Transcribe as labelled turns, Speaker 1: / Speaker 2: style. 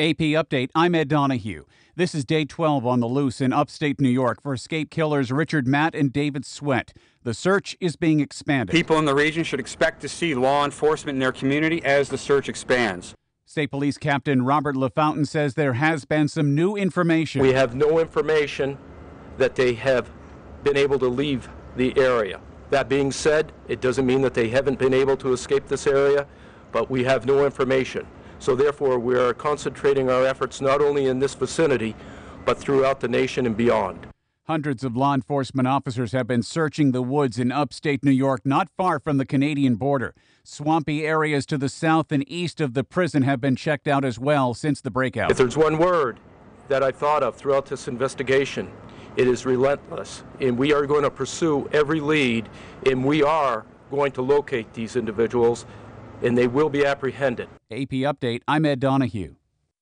Speaker 1: AP Update, I'm Ed Donahue. This is day 12 on the loose in upstate New York for escaped killers Richard Matt and David Sweat. The search is being expanded.
Speaker 2: People in the region should expect to see law enforcement in their community as the search expands.
Speaker 1: State Police Captain Robert LaFountain says there has been some new information.
Speaker 3: We have no information that they have been able to leave the area. That being said, it doesn't mean that they haven't been able to escape this area, but we have no information. So therefore, we are concentrating our efforts not only in this vicinity, but throughout the nation and beyond.
Speaker 1: Hundreds of law enforcement officers have been searching the woods in upstate New York, not far from the Canadian border. Swampy areas to the south and east of the prison have been checked out as well since the breakout.
Speaker 3: If there's one word that I thought of throughout this investigation, it is relentless. And we are going to pursue every lead, and we are going to locate these individuals, and they will be apprehended.
Speaker 1: AP Update, I'm Ed Donahue.